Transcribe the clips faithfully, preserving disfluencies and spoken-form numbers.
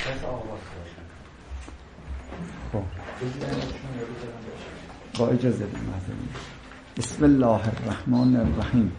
خب با اجازه بدید. بسم الله الرحمن الرحیم.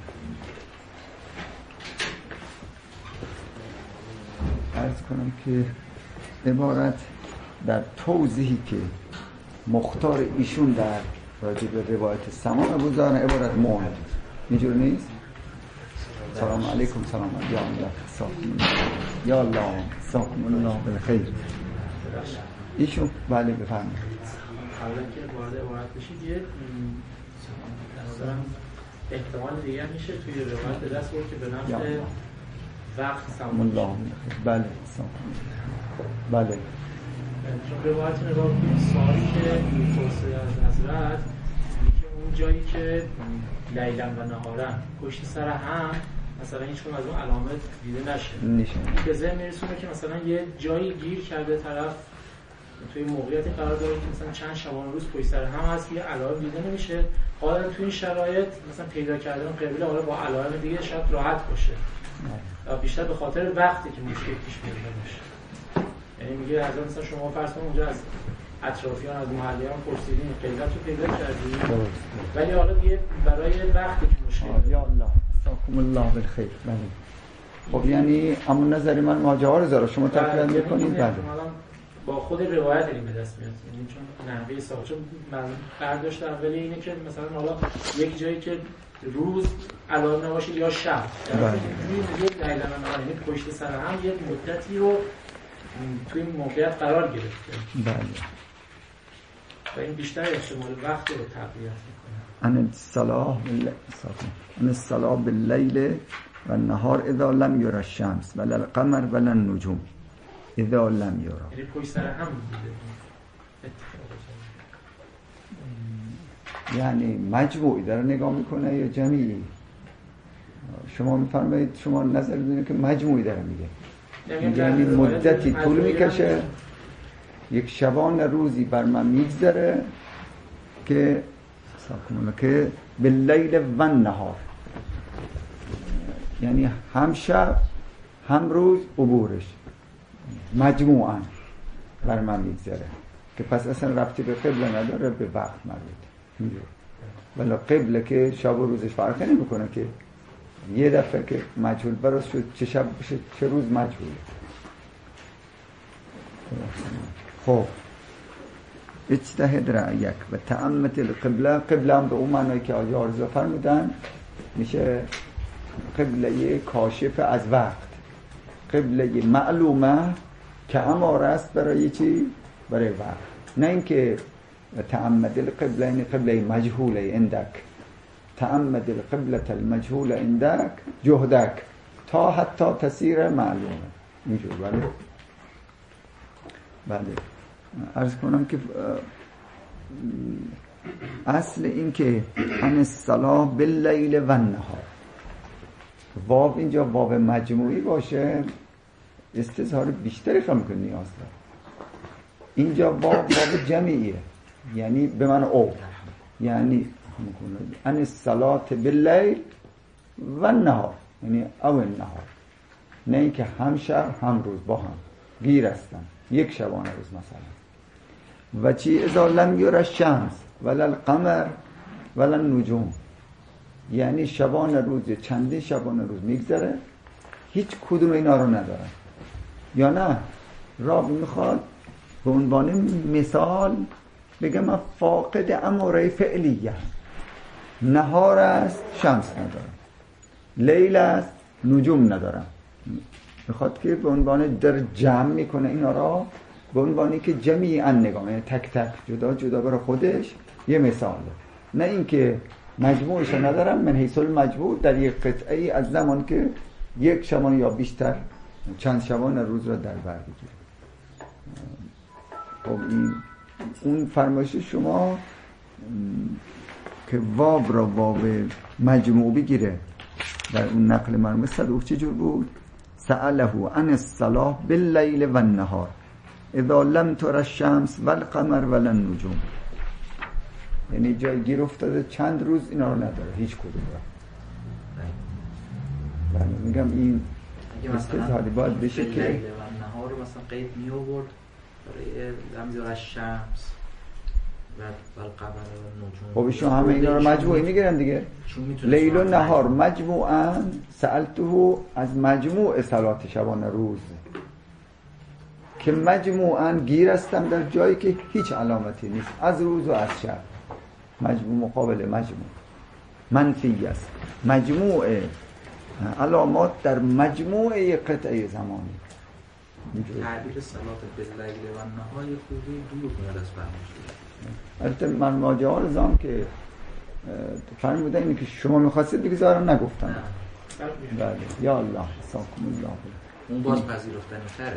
عرض کنم که عبارت در توضیحی که مختار ایشون در راجع به روایت سماع ابوذر عبارت مهمه. اینجور نیست؟ سلام علیکم. سلام یا الله ساکن یا الله ساکن الله بالخیر. ایشون بله بفرمایید. حالا که وارد عبارت بشید یه مثلا احتمال دیگه میشه توی روایت به دست برد که به نفع وقت سماع الله بله ساکن بله. چون روایت نگاه کنید سوالی که توصیه از حضرت میگه اون جایی که لیلا و نهارا پشت سر هم مثلا هیچ کدوم از اون علامت دیده نشه نشه به ذهن میرسونه که مثلا یه جایی گیر کرده طرف توی موقعیتی قرار داره که مثلا چند شبانه روز پشت سر هم هست که علائم دیده نمیشه. حالا توی این شرایط مثلا پیدا کردن قبله حالا با علائم دیگه شاید راحت باشه و بیشتر به خاطر وقتی که مشکل پیش میاد باشه. یعنی میگه حضرت مثلا شما فرض کنید اونجا از اطرافیان از محلیان پرسیدین قبلت رو پیدا کردید ولی حالا دیگه برای وقتی که مشکل یا الله ساکن الله بالخیر. بله خب یعنی اما نظر من ماجرا رو زارا شما تکرار میکنید. بله با خود روایت این به دست میاد یعنی چون نحوه ساخت چون من برداشت اولی اینه که مثلا حالا یک جایی که روز علائم نباشه یا شب بله یک دلیل یعنی پشت سر هم یک مدتی رو توی این موقعیت قرار گرفته. بله و این بیشتر احتمال وقت رو تقویت میکنه. ان الصلاه ان الصلاه باللیل و النهار اذا لم یرى الشمس ولا القمر ولا النجوم اذا لم یرى. یعنی پشت سر هم بوده یعنی مجموعی داره نگاه میکنه یا جمعی؟ شما میفرمایید شما نظر دارید که مجموعی داره میگه یعنی مدتی طول میکشه یک شبان روزی بر من میگذره که که باللیل و النهار یعنی هم شب هم روز عبورش مجموعاً بر من میگذره که پس اصلا ربطی به قبله نداره به وقت مربوطه. ولی قبله که شب و روزش فرقی نمیکنه که یه دفعه که مجهول براش شد چه شب بشه چه روز مجهوله. خب اجتهد رأیک و تأمت القبله. قبله هم به اون معنی که آقای آرزو فرمودن میشه قبله کاشف از وقت، قبله معلومه که اماره است برای چی؟ برای وقت. نه اینکه تأمد القبله این قبله مجهوله عندك، تأمد القبلة المجهولة عندك جهدك تا حتی تصیر معلومه. اینجور بله بله عرض کنم که اصل این که ان الصلاة باللیل و النهار واو اینجا واو مجموعی باشه استظهار بیشتری خواهم میکنه نیاز داره. اینجا واو واو جمعیه یعنی به من او یعنی ان الصلاة باللیل و النهار یعنی او النهار، نه اینکه هم شب هم روز با هم گیر هستن یک شبانه روز مثلا. و چی اذا لم یرى الشمس ولا القمر ولا النجوم یعنی شبانه روز چندین شبانه روز میگذره هیچ کدوم اینا رو ندارن. یا نه راوی میخواد به عنوان مثال بگه من فاقد اماره فعلیه، نهار است شمس ندارم، لیل است نجوم ندارم. میخواد که به عنوان در جمع میکنه اینا را به عنوانی که جمعی ان نگاه یعنی تک تک جدا جدا برای خودش یه مثاله، نه اینکه مجموعش ندارم من حیث المجموع در یک قطعه ای از زمان که یک شبانه یا بیشتر چند شبانه روز را در بر بگیره. خب این اون فرمایش شما که واو را واو مجموع بگیره در اون نقل مرموم صدوق چجور بود؟ سأله عن الصلاة باللیل و النهار اذا لم تر الشمس والقمر ولا النجوم. یعنی جای گیر افتاده چند روز اینا رو نداره هیچ کدوم را. بله میگم این استظهاری باید بشه که نهار و مثلا قید می آورد برای رمز الشمس و القمر و نجوم. خب ایشون همه اینا رو مجموعی میگیرن دیگه. لیل و نهار مجموعاً سألته از مجموع صلات شبانه روز که مجموعاً گیر هستم در جایی که هیچ علامتی نیست از روز و از شب. مجموع مقابل مجموع منفی است. مجموع علامات در مجموعه قطعه زمانی. تعبیر صلات باللیل و النهار خوبی دور کنه از فهمش. البته من ماجرا رو زام که فرمودن اینه که شما می‌خواستید بگذارم نگفتم. بله یا الله ساکم الله. اون باز پذیرفتنی تره.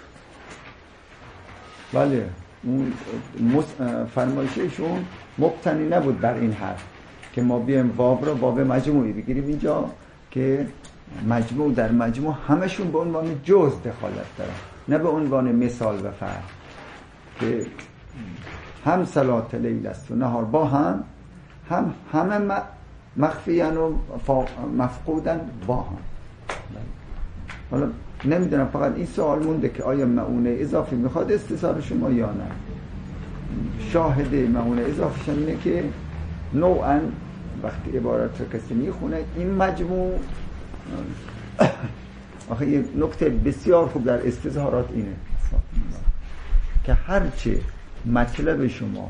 بله اون فرمایششون مبتنی نبود بر این حرف که ما بیایم باب رو باب مجموعی بگیریم اینجا که مجموع در مجموع همشون به عنوان جز دخالت دارن، نه به عنوان مثال و فرق که هم صلات لیل است و نهار با هم هم همه مخفیان و مفقودن با هم. حالا نمیدونم، فقط این سوال مونده که آیا معونه اضافی میخواد استثار شما یا نه. شاهد معونه اضافی اینه که نوعا وقتی عبارت رو کسی میخونه این مجموع آخه یه نکته بسیار خوب در استظهارات اینه که هرچه مطلب شما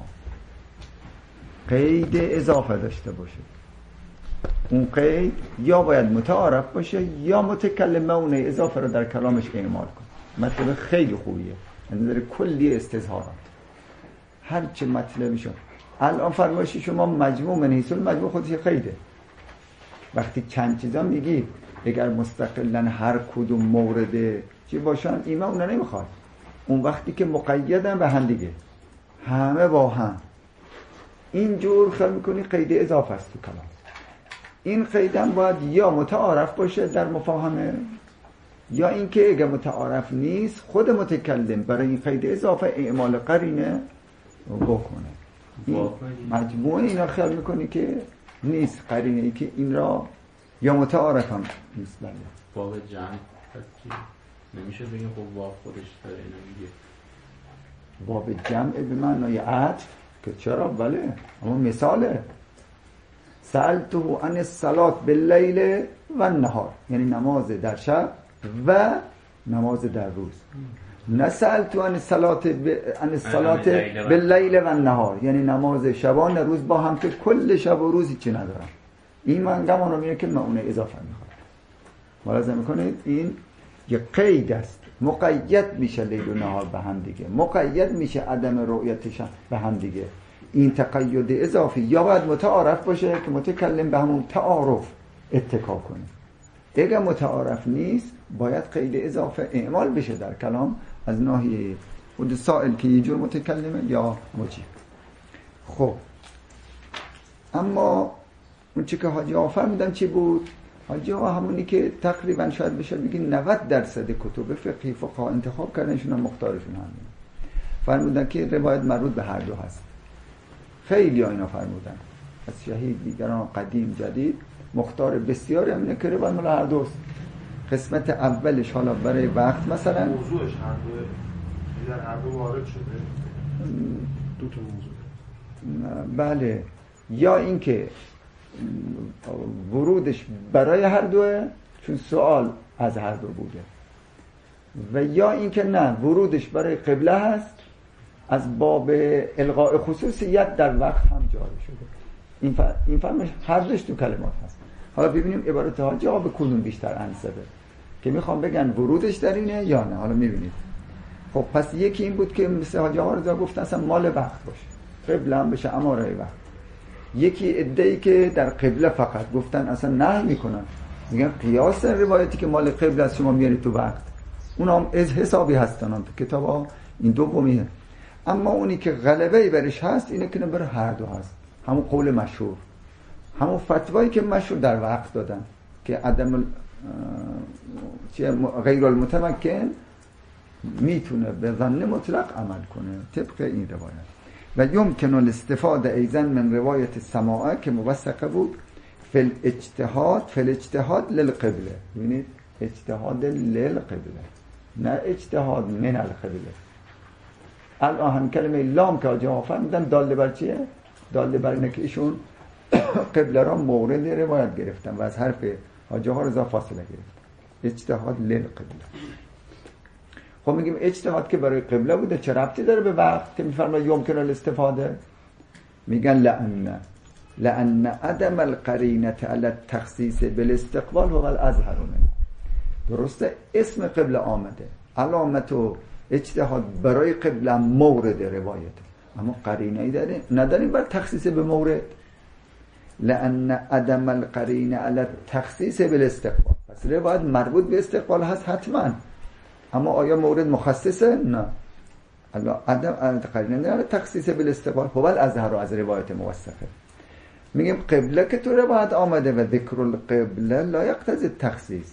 قید اضافه داشته باشه اون قید یا باید متعارف باشه یا متکلم معونه اضافه رو در کلامش اعمال کنه. مطلب خیلی خوبیه یعنی در کلی استظهارات هرچه مطلب شما الان فرمایش شما مجموع من حیث المجموع خودش قیده. وقتی چند چیزا میگی اگر مستقلاً هر کدوم مورد چی باشن اینا اون نمیخواد. اون وقتی که مقیدن به هم دیگه همه با هم اینجور خیال میکنی قید اضافه است تو کلام. این قیدم باید یا متعارف باشه در مفاهمه یا اینکه اگه متعارف نیست خود متکلم برای این قید اضافه اعمال قرینه بکنه. این مجموعه اینا خیال میکنی که نیست قرینه ای که این را یا متعارف هم نیست. بله باب جمع نمیشه بگیم خب باب خودش داره اینو میگه باب جمع به معنای عطف که چرا بله اما مثاله سألته عن الصلاة باللیل و النهار یعنی نماز در شب و نماز در روز. نه سألته عن الصلاة ب... عن الصلاة باللیل و النهار یعنی نماز شبان روز با هم که کل شب و روزی چی ندارم. این من گمان رو میگه که معونه اضافه میخواد. ملاحظه میکنید این یک قید است. مقید میشه لیل و نهار به هم دیگه، مقید میشه عدم رؤیتشان به هم دیگه. این تقید اضافی یا باید متعارف باشه که متکلم به همون تعارف اتکا کنه. اگر متعارف نیست باید قید اضافه اعمال بشه در کلام از ناحیه خود سائل که یه جور متکلمه یا مجیب. خب اما اون چی که حاجی آقا فرمودن چی بود؟ حاجی آقا همونی که تقریبا شاید بشه بگیم نود درصد کتب فقهی فقها انتخاب کردنشون هم مختارشون همین فرمودن که روایت مربوط به هر دو هست. خیلی ها اینا فرمودن از شهید دیگران قدیم جدید مختار بسیاری همینه که روایت مال هر دوست. قسمت اولش حالا برای وقت مثلا موضوعش هر دوه در هر دو وارد شده دو تا موضوع بله یا اینکه ورودش برای هر دوه چون سوال از هر دو بوده و یا اینکه نه ورودش برای قبله هست از باب الغاء خصوصیت در وقت هم جاری شده. این فر... این فرمش هر دوش تو کلمات هست. حالا ببینیم عبارت حاجی آقا به کدوم بیشتر انسبه که میخوام بگن ورودش در اینه یا نه. حالا میبینید خب پس یکی این بود که مثل حاجی آقا رضا گفتن اصلا مال وقت باشه قبله هم بشه اماره وقت. یکی ادعی که در قبله فقط گفتن اصلا نهی میکنن میگن قیاس روایتی که مال قبله از شما میارید تو وقت اونا هم از حسابی هستن هم تو کتاب ها این دومیه. اما اونی که غلبه برش هست اینه که برای هر دو هست. همون قول مشهور همون فتوایی که مشهور در وقت دادن که عدم غیر المتمکن میتونه به ظن مطلق عمل کنه طبق این روایت. و یمکن الاستفاده ایضا من روایت سماعه که موثقه بود فل اجتهاد فل اجتهاد للقبله. ببینید اجتهاد للقبله نه اجتهاد من القبله. الان کلمه لام که آجا فرمودن داله بر چیه؟ داله بر اینه که ایشون قبله را مورد روایت گرفتن و از حرف حاجی ها رضا فاصله گرفتن. اجتهاد للقبله. خب میگیم اجتهاد که برای قبله بوده چه ربطی داره به وقت که میفرماید یمکن الاستفاده؟ میگن لأن لأن عدم القرینة علی التخصیص بالاستقبال هو الازهر منه. درسته اسم قبله آمده، علامت و اجتهاد برای قبله مورد روایت، اما قرینه ای داره نداریم بر تخصیص به مورد. لأن عدم القرینة علی التخصیص بالاستقبال، پس روایت مربوط به استقبال هست حتما، اما آیا مورد مخصصه؟ نه. الله عدم قرینه نداره تخصیص بالاستقبال هو الازهر از روایت موثقه. میگیم قبله که تو روایت آمده و ذکر القبله لا یقتضی التخصیص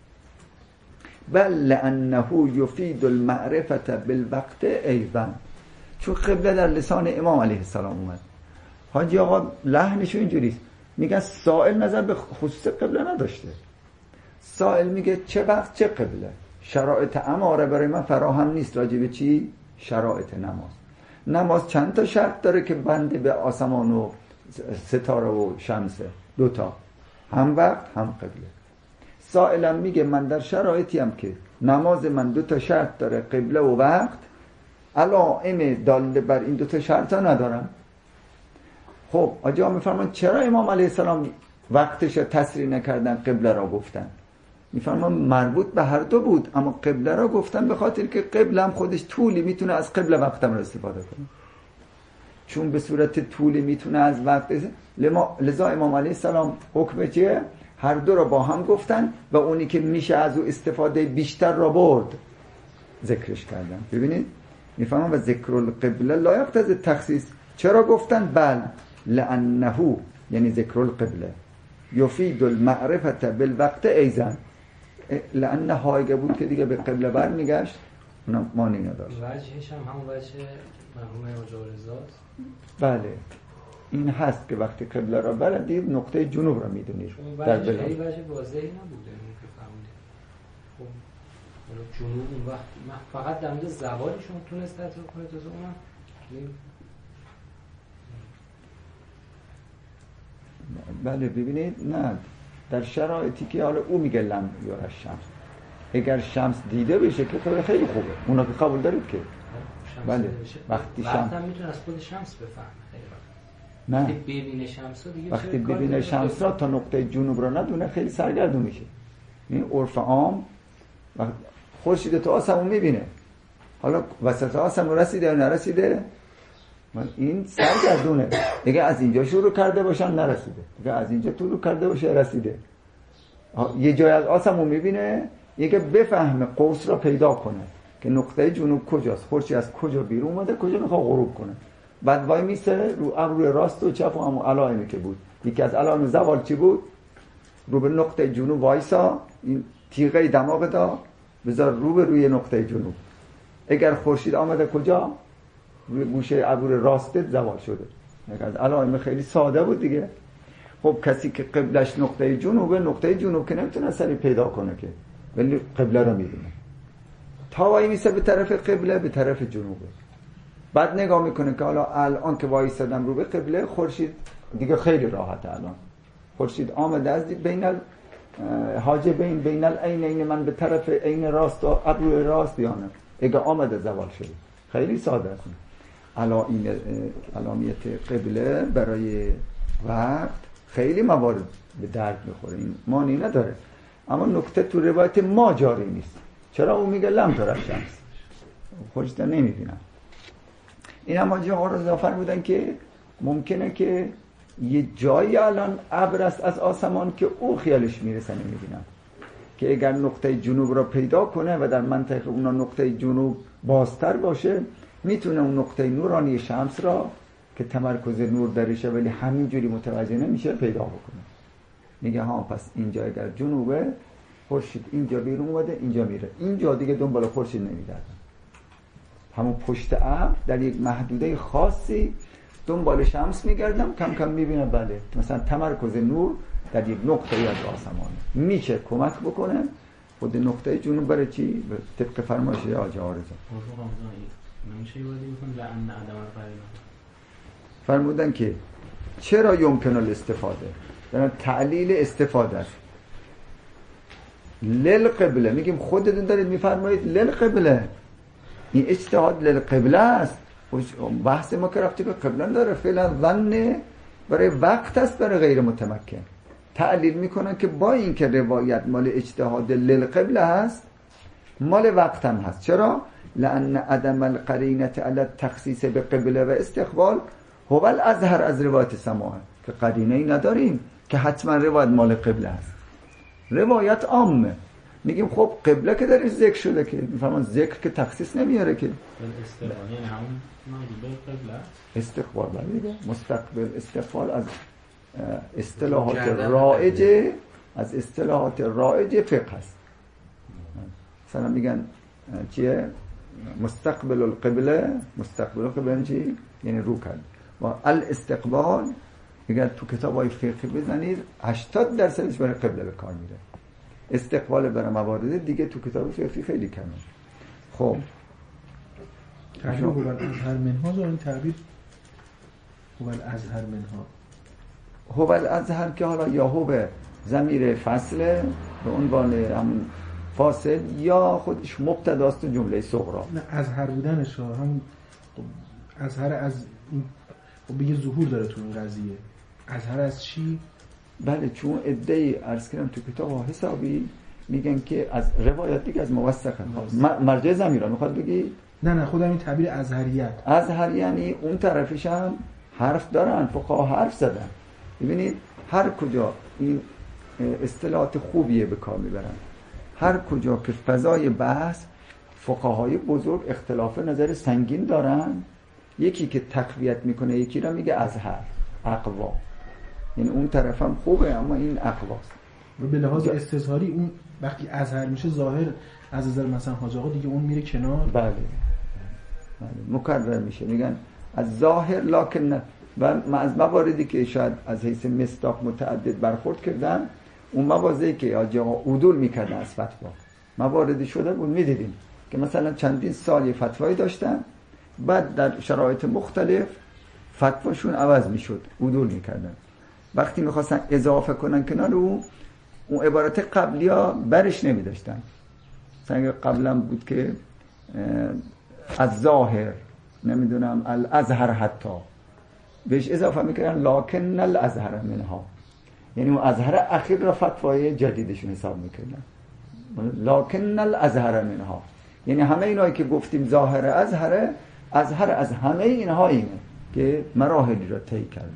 بل لانه یفید المعرفه بالوقت ایضا. چون قبله در لسان امام علیه السلام اومد. حاجی آقا لحنش اینجوریست، میگن سائل نظر به خصوص قبله نداشته. سائل میگه چه وقت چه قبله؟ شرایط اماره برای من فراهم نیست راجع به چی؟ شرایط نماز. نماز چند تا شرط داره که بنده به آسمان و ستاره و شمسه؟ دوتا، هم وقت هم قبله. سائلم میگه من در شرایطی هم که نماز من دوتا شرط داره، قبله و وقت، علائم داله بر این دوتا شرط ها ندارم. خب آجا میفرمان چرا امام علیه السلام وقتش رو تصریح نکردن قبله را گفتن؟ میفرمان مربوط به هر دو بود، اما قبله را گفتن به خاطر که قبله هم خودش طولی میتونه از قبله وقتم را استفاده کنه، چون به صورت طولی میتونه از وقت. لذا امام علیه السلام حکم چیه؟ هر دو را با هم گفتن و اونی که میشه از او استفاده بیشتر را برد ذکرش کردن. ببینید میفهمم و ذکر القبله لا یقتضی التخصیص. چرا گفتن؟ بل لانه یعنی ذکر القبله یفید المعرفه بالوقت ایضا. لانه هایگه بود که دیگه به قبله بر میگشت، اونم مانی نداشت. وجهش هم همون وجه مرحوم حاجی رضاست. بله این هست که وقتی قبله را بردید نقطه جنوب را میدونید. در بلا خیلی وجه واضحی نبوده که فهمیدید. خب حالا جنوب اون وقت فقط در مورد زوالشون تونست تطبیق کنه، تا اونم بله ببینید نه در شرایطی که حالا او میگه لم یار شمس، اگر شمس دیده بشه که خیلی خیلی خوبه، اونا که قبول دارید که بله وقتی شمس وقتی هم میتونه از خود شمس بفهمه. خیلی وقت نه وقتی ببینه شمس رو دیگه وقتی ببینه شمس را تا نقطه جنوب را ندونه خیلی سرگردون میشه. این عرف عام وقت خورشید تو آسمون میبینه، حالا وسط آسمون رسیده یا نرسیده این سرگردونه، دیگه از اینجا شروع کرده باشن نرسیده، دیگه از اینجا شروع کرده باشه رسیده. یه جای از آسمون میبینه، یه بفهمه قوس را پیدا کنه که نقطه جنوب کجاست، خورشید از کجا بیرون اومده، کجا میخواد غروب کنه. بعد وای میسه رو ابروی راست و چپ و همون علائمی که بود. یکی از علائم زوال چی بود؟ رو به نقطه جنوب وایسا، این تیغه دماغ دا بذار رو به روی نقطه جنوب. اگر خورشید آمده کجا؟ روی گوشه ابروی راستت زوال شده. یک از علائم خیلی ساده بود دیگه. خب کسی که قبلش نقطه جنوبه، نقطه جنوب که نمیتونه سری پیدا کنه که، ولی قبله رو میبینه. تا وای میسه به طرف قبله، به طرف جنوبه. بعد نگاه میکنه که حالا الان که وایسادم رو به قبله، خورشید دیگه خیلی راحته. الان خورشید آمده از بین ال حاجبین بین العینین، من به طرف عین راست و ابروی راست یا نه، اگه آمده زوال شده. خیلی ساده است. علامت قبله برای وقت خیلی موارد به درد میخوره، این معنی نداره، اما نکته تو روایت ما جاری نیست. چرا اون میگه لم تر الشمس، خودش نمیبینم. این هم حاجی آقا رضا فرمودن که ممکنه که یه جایی الان ابر است از آسمان که او خیالش میرسه نمیبینم، که اگر نقطه جنوب را پیدا کنه و در منطقه اونا نقطه جنوب بازتر باشه، میتونه اون نقطه نورانی شمس را که تمرکز نور درشه ولی همینجوری متوجه نمیشه پیدا بکنه. میگه ها پس اینجا اگر جنوبه، خورشید اینجا بیرون اومده، اینجا میره، اینجا دیگه دنبال خورشید نمیگردن، همون پشت ابر در یک محدوده خاصی دنبال شمس میگردم، کم کم میبینم بله مثلا تمرکز نور در یک نقطه از آسمانه، میشه کمک بکنه خود نقطه جنوب برای چی؟ طبق فرمایش حاجی عارض نمیشه یادی بکن لعن عدم القرینه فرمودن که چرا یمکن الاستفاده، یعنی تعلیل استفاده است. للقبله میگیم خودتون دارید میفرمایید للقبله، این اجتهاد للقبله است. بحث ما که رفتی به قبله داره، فعلا ظن برای وقت است برای غیر متمکن. تعلیل میکنن که با این که روایت مال اجتهاد للقبله هست مال وقت هم هست. چرا؟ لأن عدم القرینه علی التخصیص به قبله و استقبال هو الازهر از روایت سماع، که قرینه ای نداریم که حتما روایت مال قبله هست، روایت عامه. میگیم خب قبله که در ذکر شده که میفهمن ذکر که تخصیص نمیاره که استقبال یعنی همون موجود قبله استقبال بله مستقبل استقبال از اصطلاحات رائجه از اصطلاحات رائجه فقه هست. مثلا میگن چیه مستقبل القبله، مستقبل القبله چی؟ یعنی رو کرد. و الاستقبال اگر تو کتابای فقهی بزنید هشتاد درصدش برای قبله به کار میره. استقبال برای موارد دیگه تو کتاب فقهی خیلی کمه. خب تعبیر هو الازهر منها زارن تعبیر هو الازهر منها هو الازهر که حالا یا هو به ضمیر فصله به عنوان همون فاصل یا خودش مبتداست جمله صغرا. نه ازهر بودنش همون ازهر از این بگه ظهور داره تو این قضیه. ازهر از چی؟ بله چون ادعی عرض کردم تو کتاب حسابی میگن که از روایت دیگه از موثق مرجع ضمیرا میخواد بگی؟ نه نه خودم این تعبیر ازهریت ازهر یعنی اون طرفش هم حرف دارن، فقها حرف زدن. ببینید هر کجا این اصطلاحات خوبیه به کار میبرن، هر کجا که فضای بحث فقهای بزرگ اختلاف نظر سنگین دارن، یکی که تقویت میکنه یکی را میگه ازهر اقوا، یعنی اون طرف هم خوبه اما این اقواست. و به لحاظ استظهاری اون وقتی ازهر میشه ظاهر از نظر مثلا حاج آقا دیگه اون میره کنار. بله بله مکرر میشه، میگن از ظاهر لکن نه. و از مواردی که شاید از حیث مصداق متعدد برخورد کردن، اون موازی که حاج آقا عدول میکردن از فتوا مواردی شده بود میدیدیم که مثلا چندین سال یه فتوایی داشتن، بعد در شرایط مختلف فتواشون عوض میشد، عدول میکردن. وقتی میخواستن اضافه کنن کنار اون اون عبارت قبلی ها برش نمیداشتن. مثلا قبلا بود که از ظاهر نمیدونم الازهر حتی بهش اضافه میکردن لکن الازهر منها، یعنی اون ازهر اخیر را فتوای جدیدشون حساب میکردن. لکن الازهر منها یعنی همه اینایی که گفتیم ظاهر ازهر ازهر از همه اینها اینه که مراحلی را طی کرده.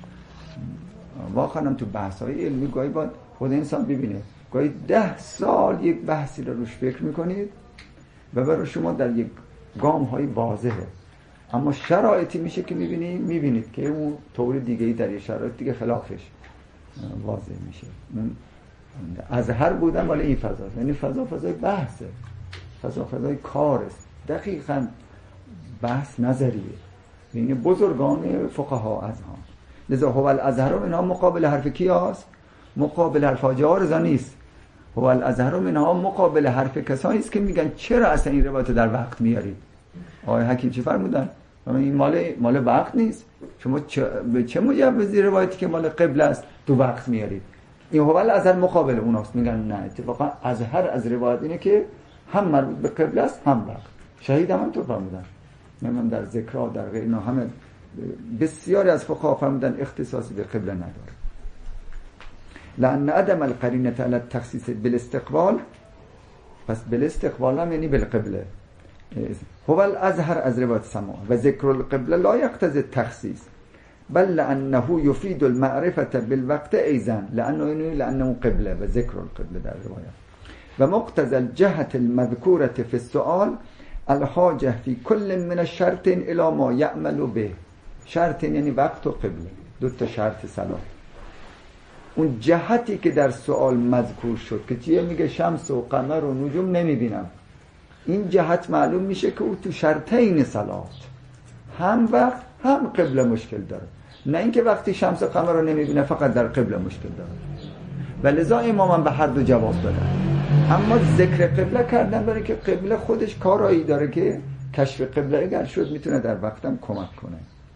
واقعا تو بحث‌های علمی گاهی باید خود انسان ببینه، گاهی ده سال یک بحثی رو روش فکر میکنید و برای شما در یک گام‌های واضحه، اما شرایطی میشه که میبینید میبینید که اون طور دیگه‌ای در یه شرایط دیگه خلافش واضح میشه. اون ازهر بودن ولی این فضا، یعنی فضا فضای بحثه، فضا فضای کار است، دقیقاً بحث نظریه. یعنی بزرگان فقها از ها لذا هو الازهر منها مقابل حرف کی هست؟ مقابل حرف حاجی عارض نیست. هو الازهر منها مقابل حرف کسانی است که میگن چرا اصلا این روایت در وقت میارید؟ آقای حکیم چی فرمودن؟ این مال مال وقت نیست. شما چه به چه مجوزی روایتی که مال قبل است تو وقت میارید؟ این هو الازهر مقابل اوناست. میگن نه، اتفاقا ازهر از روایت اینه که هم مربوط به قبل است هم وقت. شهید هم تو فرمودن. من در ذکرها در غیر اینا همه بسیاری از فقها فرمودن اختصاصی به قبله نداره. لأن عدم القرینه علی التخصیص بالاستقبال، پس بالاستقبال هم یعنی بالقبله. هو الازهر از روایت سماع و ذکر القبله لا یقتضی التخصیص بل لأنه یفید المعرفه بالوقت ایضا لأنه لأنه قبله و ذکر القبله در روایت و مقتضى الجهة المذكورة في السؤال الحاجه فی کل من الشرط الى ما یعمل به. شرط یعنی وقت و قبله، دو تا شرط صلاح. اون جهتی که در سوال مذکور شد که چیه؟ میگه شمس و قمر و نجوم نمیبینم، این جهت معلوم میشه که او تو شرطین صلاح هم وقت هم قبله مشکل داره، نه اینکه وقتی شمس و قمر رو نمیبینه فقط در قبله مشکل داره. و لذا امام به هر دو جواب دادن. اما ذکر قبله کردن برای که قبله خودش کارایی داره که کشف قبله اگر شد میتونه در وقتم کمک کنه.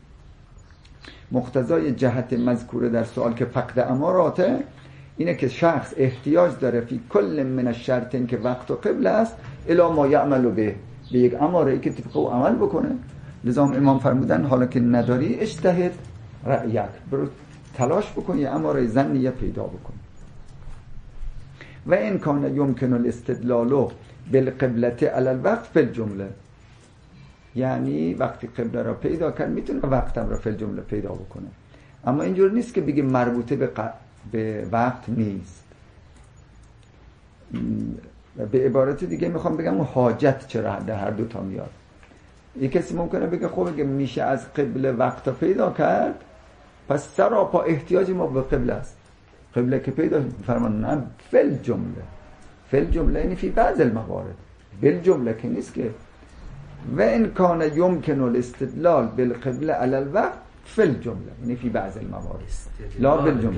مقتضای جهت مذکوره در سوال که فقد اماراته اینه که شخص احتیاج داره فی کل من الشرطین که وقت و قبله است الی ما یعمل به به یک اماره ای که طبق او عمل بکنه. لذا امام فرمودن حالا که نداری اجتهد رأیک، برو تلاش بکن یه اماره ظنیه پیدا بکن. و این کان یمکن الاستدلال بالقبلة علی الوقت فی الجمله، یعنی وقتی قبله را پیدا کرد میتونه وقتم را فی الجمله پیدا بکنه. اما اینجور نیست که بگه مربوطه به, ق... به وقت نیست. به عبارت دیگه میخوام بگم اون حاجت چرا در هر دو تا میاد. یک کسی ممکنه بگه خب اگه میشه از قبله وقت پیدا کرد پس سراپا احتیاج ما به قبله است. قبله که پیدا فرمان نه فی الجمله، فی الجمله یعنی فی بعض الموارد، بالجمله که نیست که. و این کان یمکن الاستدلال بالقبله علی الوقت فی الجمله یعنی فی بعض الموارد لا بالجمله.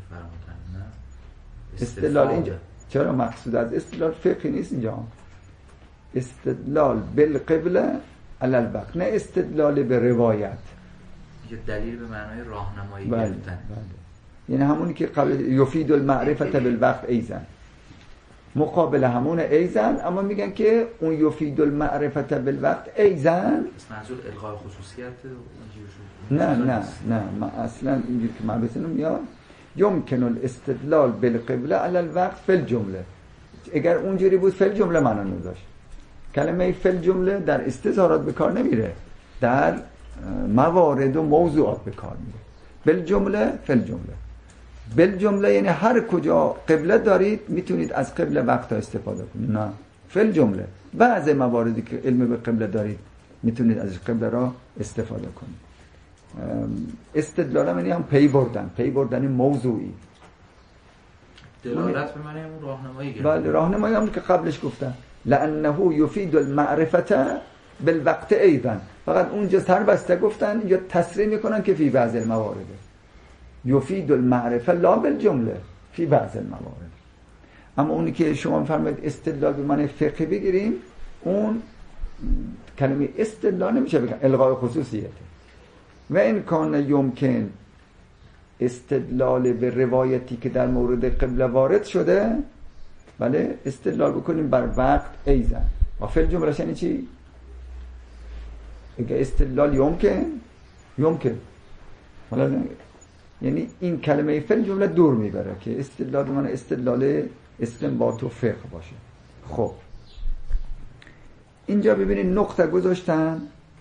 استدلال اینجا چرا مقصود از استدلال فقهی نیست اینجا، استدلال بالقبله علی الوقت، نه استدلال به روایت. یه دلیل به معنای راهنمایی بله. گرفتن بله. یعنی همونی که قبل یفید المعرفت بالوقت ایزن، مقابل همون ایزن، اما میگن که اون یفید المعرفت بالوقت ایزن منظور الغای خصوصیت نه نه نه ما اصلا اینجور که من بسنم میاد یمکن الاستدلال بالقبله علی الوقت فی الجمله. اگر اونجوری بود فی الجمله معنا نداشت. کلمه فی الجمله در استظهارات به کار نمیره، در موارد و موضوعات به کار میره. بالجمله فی الجمله، بالجمله یعنی هر کجا قبله دارید میتونید از قبله وقت استفاده کنید. نه فی الجمله بعض مواردی که علم به قبله دارید میتونید از قبله را استفاده کنید. استدلال یعنی هم پی بردن، پی بردن موضوعی. دلالت به معنی اون راهنمایی گرفت. بله راهنمایی هم که قبلش گفتم لانه یفید المعرفت بالوقت ایضا، فقط اونجا سربسته گفتن اینجا تصریح میکنن که فی بعض الموارد یفید المعرفه لا بالجمله فی بعض الموارد. اما اونی که شما میفرمایید استدلال به معنی فقهی بگیریم، اون کلمه استدلال نمیشه بگن، الغای خصوصیته. و این کان یمکن استدلال به روایتی که در مورد قبله وارد شده، بله استدلال بکنیم بر وقت ایزن. و فی الجمله یعنی چی؟ اگه استدلال یمکن یمکن حالا یعنی این کلمه فی الجمله دور میبره که استدلال من استدلال استنباط و فقه باشه. خب اینجا ببینید نقطه گذاشتن،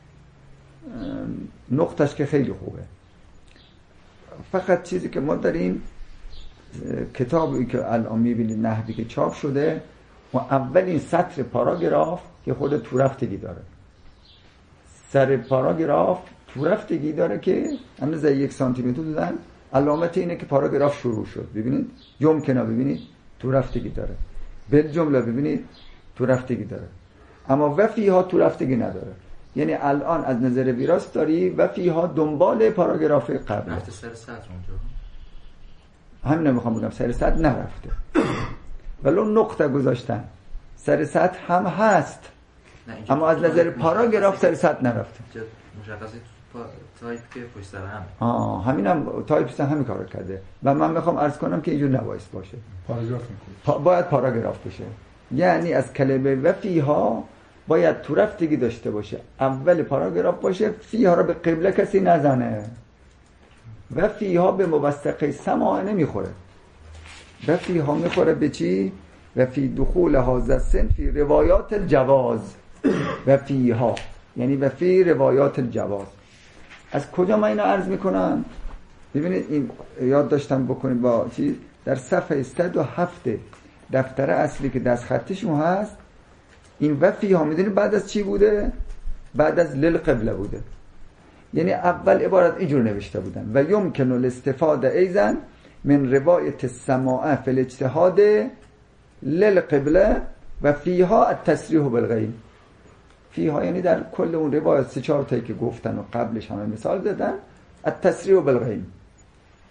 نقطش که خیلی خوبه. فقط چیزی که ما داریم کتابی که الان میبینید نحوی که چاپ شده و اولین سطر پاراگراف که خود تو رفتگی داره، سر پاراگراف تو رفتگی داره که اندازه یک سانتی متر دادن، علامت اینه که پاراگراف شروع شد. ببینید یمکنه، ببینید تو رفتگی داره. بالجمله ببینید تو رفتگی داره، اما وفیها تو رفتگی نداره. یعنی الان از نظر ویراست داری وفیها دنبال پاراگراف قبل رفته سر سطر اونجا. همین نمیخوام بگم سر سطر نرفته، ولی نقطه گذاشتن سر سطر هم هست، اما از نظر پاراگراف سر سطر نرفته. مشخصه تایپ که پشت سر هم آه همینم تایپ سن همین کارو کرده و من میخوام عرض کنم که اینجور نباید باشه، پاراگراف میکنه پا باید پاراگراف بشه. یعنی از کلمه و فیها باید تو رفتگی داشته باشه، اول پاراگراف باشه، فیها را به قبله کسی نزنه. و فیها به موثقه سماع نمیخوره، و فیها میخوره به چی؟ و فی دخول هذا سن فی روایات الجواز. و فیها یعنی و فی روایات الجواز. از کجا من اینو عرض میکنم؟ ببینید این یاد داشتم بکنید با چیز در صفحه صد و هفت دفتر اصلی که دست خطشون هست، این و فیها میدونید بعد از چی بوده؟ بعد از للقبله بوده. یعنی اول عبارت اینجور نوشته بودن و یمکن الاستفاده ایزن من روایت السماع فی الاجتهاد للقبله و فیها التصریح بالغیب. فیها یعنی در کل اون روایت سه چهار تایی که گفتن و قبلش همه مثال دادن، التصریح بالغیب.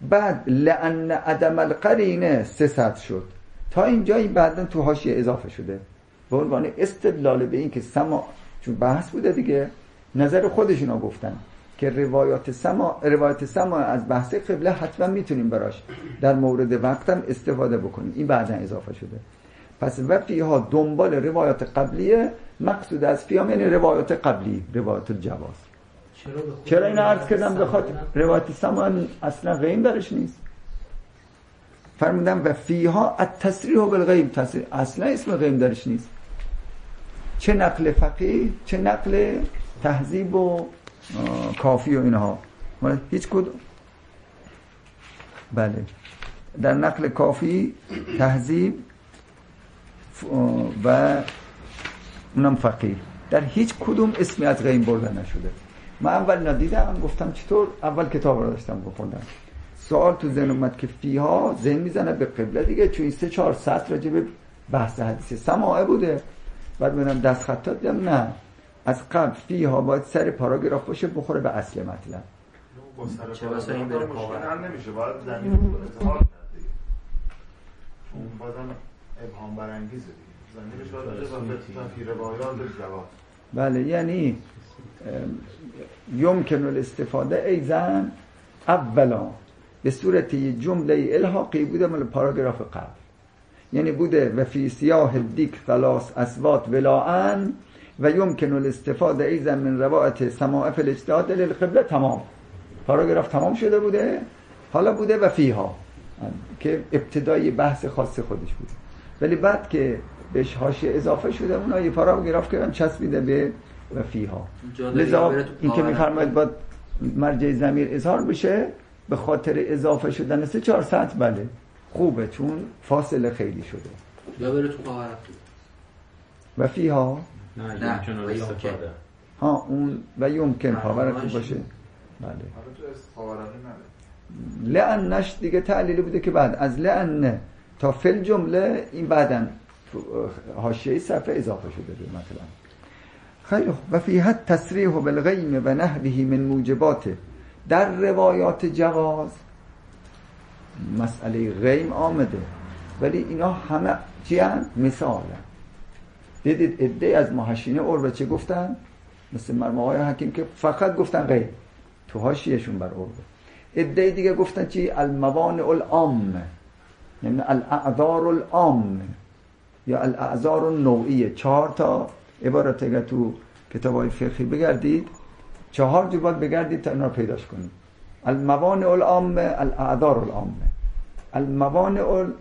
بعد لأن عدم القرینه سه سطر شد. تا اینجا این بعدن تو حاشیه اضافه شده به عنوان استدلال به این که سما، چون بحث بوده دیگه، نظر خودشونا گفتن که روایات سما روایت سما از بحث قبله حتما میتونیم براش در مورد وقتم استفاده بکنیم. این بعدن اضافه شده. پس و فیها دنبال روایات قبلیه، مقصود از فیها یعنی روایات قبلی، روایات الجواز. چرا, چرا این عرض کردم بخاطر روایت سما اصلا غیم درش نیست. فرمودم و فیها التصریح بالغیب، تصریح اصلا اسم غیب درش نیست. چه نقل فقیه چه نقل تهذیب و کافی و اینها، هیچ کدوم. بله در نقل کافی، تهذیب و اونم فقیه، در هیچ کدوم اسمی از غیب برده نشده. من اول ندیدم، گفتم چطور، اول کتاب رو داشتم بخوندم، سوال تو ذهن اومد که فیها ذهن میزنه به قبله دیگه، چون این سه چهار سطر راجع به بحث حدیث سماعه بوده. بعد ببینم دست خطات دیدم نه، از قبل فیها باید سر پاراگراف باشه بخوره به اصل مطلب. با سر پاراگراف این بره پاور نمیشه، باید زمین اظهار کرد دیگه، چون بازم ابهام برانگیزه دیگه، زمینش باید به فی روایات الجواز. بله یعنی یمکن الاستفاده ایزن اولا به صورت یه جمله الحاقی بوده مال پاراگراف قبل، یعنی بوده و فی سیاه دیک ثلاث اصوات ولاعن و یمکن الاستفاده ایزن من روایت سماع فی الاجتهاد للقبله. تمام پاراگراف تمام شده بوده، حالا بوده و فیها که ابتدای بحث خاص خودش بوده، ولی بعد که بهش حاشیه اضافه شده اونها یه پاراگراف کردن چسبیده به و فیها. لذا این که میفرماید باید مرجع ضمیر اظهار بشه به خاطر اضافه شدن سه چهار سطر، بله خوبه چون فاصله خیلی شده. یا بره تو پاورق و فیها نه نه یمکن استفاده. ها اون و یمکن پاورق باشه. بله حالا تو اس پاورقی نداره. لعنش دیگه تعلیلی بوده که بعد از لعن تا فل جمله این بعدن حاشیه صفحه اضافه شده به مثلا. خیلی و فیها تصریح بالغیم و نحوه من موجبات. در روایات جواز مسئله غیم آمده، ولی اینا همه چی هست؟ مثال هست. دیدید عده از محشینه عربه چه گفتن؟ مثل مرحوم آقای حکیم که فقط گفتن غیم تو حاشیه‌شون بر عربه. عده دیگه گفتن چی؟ الموانع العامه، یعنی الاعذار العامه یا الاعذار النوعیه. چهار تا عبارت اگر تو کتاب‌های فقهی بگردید، چهار جور باید بگردید تا اینا رو پیداش کنید. الموانع العامه، الاعذار العامه، الموانع ال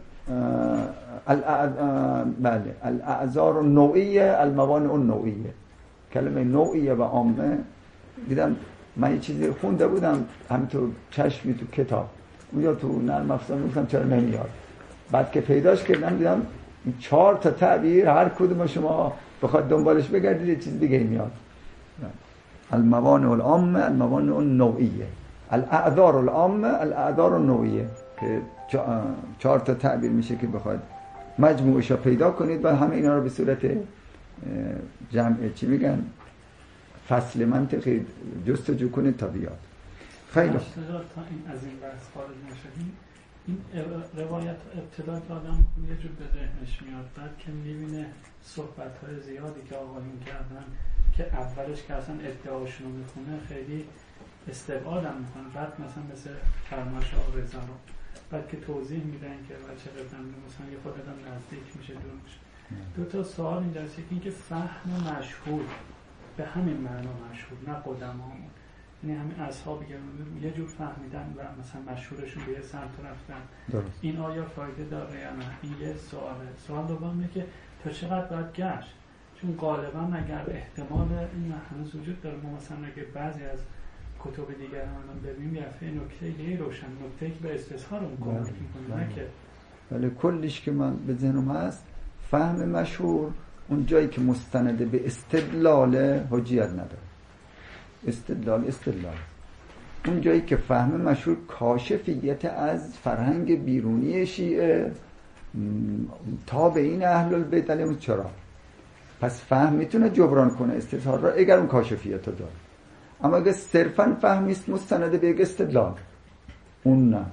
بله الاعذار النوعیه، الموانع النوعیه. کلمه نوعیه و عامه دیدم من یه چیزی خونده بودم همینطور چشمی تو کتاب، اونجا تو نرم افزار گفتم چرا نمیاد، بعد که پیداش کردم دیدم این چهار تا تعبیر هر کدوم شما بخواد دنبالش بگردید یه چیز دیگه میاد. الموانع العامه، الموانع النوعیه، الاعذار العامه، الاعذار النوعیه، که چهار تا تعبیر میشه که بخواد مجموعش رو پیدا کنید و همه اینا رو به صورت جمع چی میگن فصل منطقی جستجو کنید تا بیاد. خیلی تا این از این بحث خارج نشدیم، این روایت ابتدا که آدم یه جور به ذهنش میاد، بعد که میبینه صحبت‌های زیادی که آقایون کردن که اولش که اصلا ادعاشون رو میخونه خیلی استبعادم میکنه، بعد مثلا مثل فرمایش آقا رضا رو بعد که توضیح میدن که بچه قدم مثلا یه خود آدم نزدیک میشه دور میشه. دو تا سوال اینجاست، یکی اینکه فهم مشهور به همین معنا مشهور، نه قدمامون، یعنی همین اصحابی که یه جور فهمیدن و مثلا مشهورشون به یه سمت رفتن. درست. این آیا فایده داره یا نه؟ این یه سواله. سوال دوم اینه که تا چقدر باید گشت؟ چون غالبا اگر احتمال این هنوز وجود داره، ما مثلا اگه بعضی از کتب دیگر هم ببینیم یه دفعه نکته دیگه روشن، نکته‌ای که به استظهار اون کمک می‌کنه، نه که ولی کلش که من به ذهنم هست فهم مشهور اون جایی که مستنده به استدلال حجیت نداره. استدلال استدلال اون جایی که فهم مشهور کاشفیت از فرهنگ بیرونی شیعه تا به این اهل البیت علیهم چرا، پس فهم میتونه جبران کنه استظهار را اگر اون کاشفیت رو داره. اما اگه صرفاً فهمی است مستند به یک استدلال، اون نه،